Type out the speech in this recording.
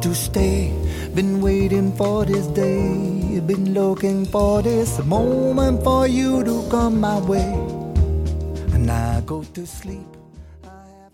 to stay. Been waiting for this day, been looking for this moment for you to come my way. And I go to sleep.